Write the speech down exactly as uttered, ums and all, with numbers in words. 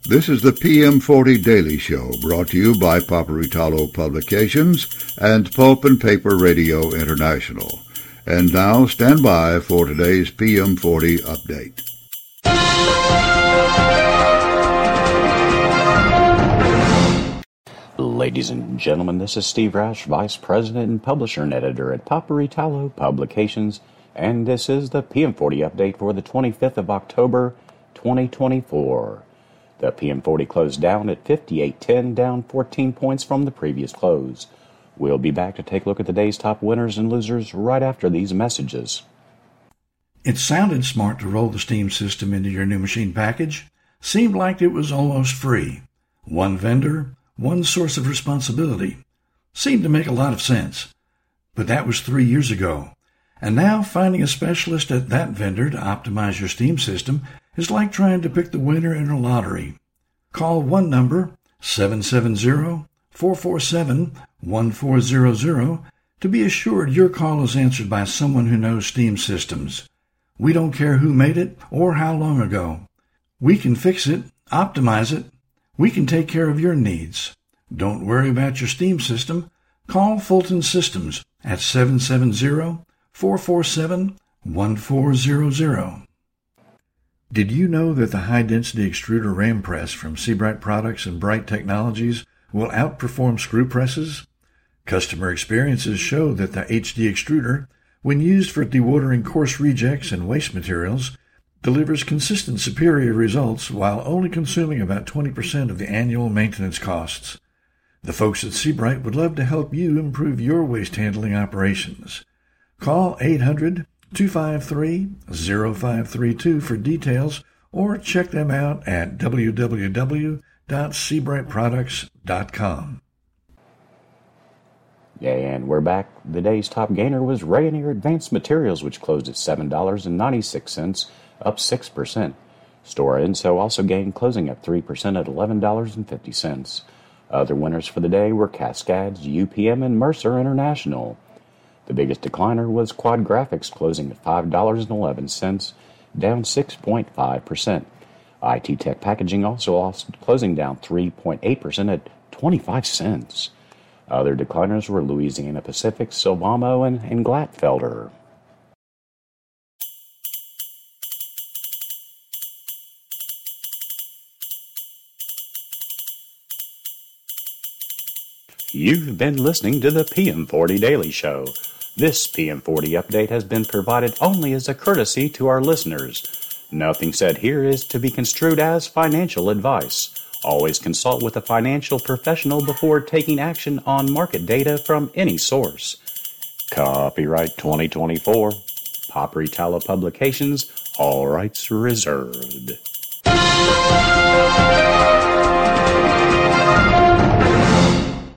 This is the P M forty Daily Show, brought to you by Paperitalo Publications and Pulp and Paper Radio International. And now, stand by for today's P M forty update. Ladies and gentlemen, this is Steve Rash, Vice President and Publisher and Editor at Paperitalo Publications, and this is the P M forty update for the twenty-fifth of October, twenty twenty-four. The P M forty closed down at fifty-eight ten, down fourteen points from the previous close. We'll be back to take a look at the day's top winners and losers right after these messages. It sounded smart to roll the Steam system into your new machine package. Seemed like it was almost free. One vendor, one source of responsibility. Seemed to make a lot of sense. But that was three years ago. And now finding a specialist at that vendor to optimize your Steam system is like trying to pick the winner in a lottery. Call one number, seven seven zero, four four seven, one four zero zero, to be assured your call is answered by someone who knows Steam systems. We don't care who made it or how long ago. We can fix it, optimize it. We can take care of your needs. Don't worry about your Steam system. Call Fulton Systems at seven seven zero, four four seven, one four zero zero. Did you know that the high-density extruder ram press from Sebright Products and Bright Technologies will outperform screw presses? Customer experiences show that the H D extruder, when used for dewatering coarse rejects and waste materials, delivers consistent superior results while only consuming about twenty percent of the annual maintenance costs. The folks at Sebright would love to help you improve your waste handling operations. Call eight hundred, two five three, zero five three two for details or check them out at w w w dot sebright products dot com. And we're back. The day's top gainer was Rayonier Advanced Materials, which closed at seven dollars and ninety-six cents, up six percent. Stora Enso also gained, closing up three percent at eleven dollars and fifty cents. Other winners for the day were Cascades, U P M, and Mercer International. The biggest decliner was Quad Graphics, closing at five dollars and eleven cents, down six point five percent. I T Tech Packaging also lost, closing down three point eight percent at twenty-five cents. Other decliners were Louisiana Pacific, Silvamo, and, and Glatfelder. You've been listening to the P M forty Daily Show. This P M forty update has been provided only as a courtesy to our listeners. Nothing said here is to be construed as financial advice. Always consult with a financial professional before taking action on market data from any source. Copyright twenty twenty-four. Paperitalo Publications. All rights reserved.